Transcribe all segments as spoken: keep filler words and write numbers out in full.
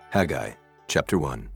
Haggai, chapter one.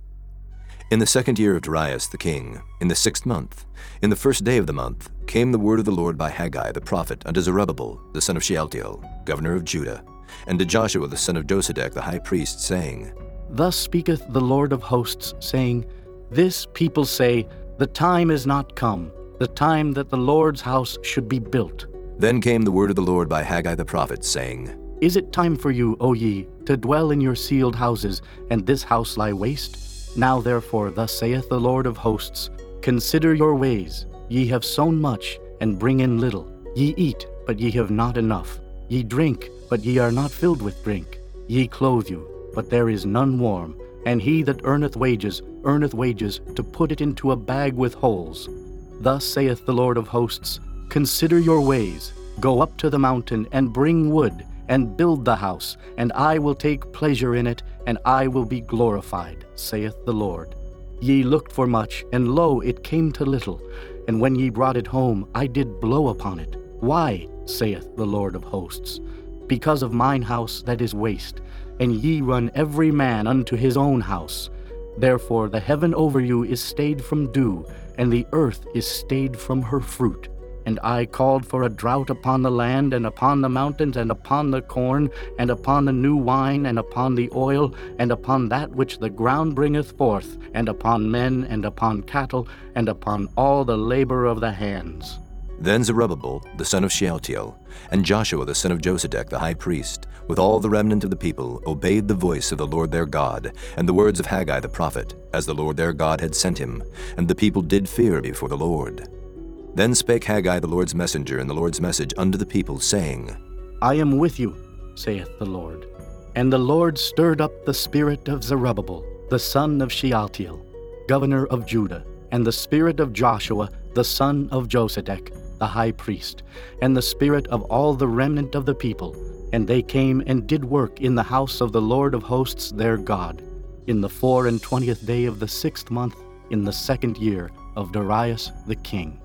In the second year of Darius the king, in the sixth month, in the first day of the month, came the word of the Lord by Haggai the prophet unto Zerubbabel the son of Shealtiel, governor of Judah, and to Joshua the son of Josedech the high priest, saying, Thus speaketh the Lord of hosts, saying, This people say, The time is not come, the time that the Lord's house should be built. Then came the word of the Lord by Haggai the prophet, saying, Is it time for you, O ye, to dwell in your sealed houses, and this house lie waste? Now therefore thus saith the Lord of hosts, Consider your ways. Ye have sown much, and bring in little. Ye eat, but ye have not enough. Ye drink, but ye are not filled with drink. Ye clothe you, but there is none warm. And he that earneth wages, earneth wages to put it into a bag with holes. Thus saith the Lord of hosts, Consider your ways. Go up to the mountain, and bring wood, and build the house, and I will take pleasure in it, and I will be glorified, saith the Lord. Ye looked for much, and lo, it came to little. And when ye brought it home, I did blow upon it. Why, saith the Lord of hosts? Because of mine house that is waste, and ye run every man unto his own house. Therefore the heaven over you is stayed from dew, and the earth is stayed from her fruit. And I called for a drought upon the land, and upon the mountains, and upon the corn, and upon the new wine, and upon the oil, and upon that which the ground bringeth forth, and upon men, and upon cattle, and upon all the labor of the hands. Then Zerubbabel the son of Shealtiel, and Joshua the son of Josedech the high priest, with all the remnant of the people, obeyed the voice of the Lord their God, and the words of Haggai the prophet, as the Lord their God had sent him, and the people did fear before the Lord. Then spake Haggai the Lord's messenger in the Lord's message unto the people, saying, I am with you, saith the Lord. And the Lord stirred up the spirit of Zerubbabel, the son of Shealtiel, governor of Judah, and the spirit of Joshua, the son of Josedech, the high priest, and the spirit of all the remnant of the people. And they came and did work in the house of the Lord of hosts their God, in the four and twentieth day of the sixth month, in the second year of Darius the king.